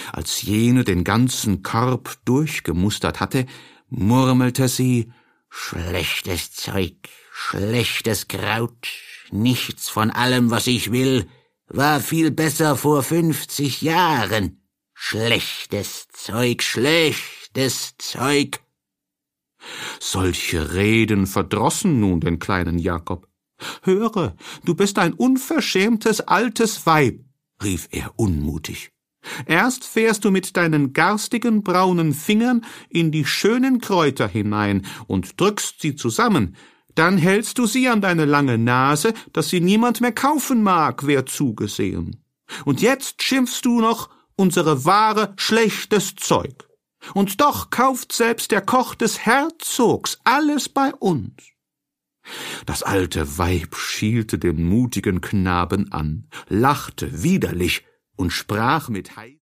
Als jene den ganzen Korb durchgemustert hatte, murmelte sie: »Schlechtes Zeug, schlechtes Kraut, nichts von allem, was ich will, war viel besser vor 50 Jahren. Schlechtes Zeug, schlechtes Zeug.« Solche Reden verdrossen nun den kleinen Jakob. »Höre, du bist ein unverschämtes altes Weib«, rief er unmutig. »Erst fährst du mit deinen garstigen braunen Fingern in die schönen Kräuter hinein und drückst sie zusammen, dann hältst du sie an deine lange Nase, dass sie niemand mehr kaufen mag, wer zugesehen. Und jetzt schimpfst du noch, unsere Ware schlechtes Zeug. Und doch kauft selbst der Koch des Herzogs alles bei uns.« Das alte Weib schielte den mutigen Knaben an, lachte widerlich und sprach mit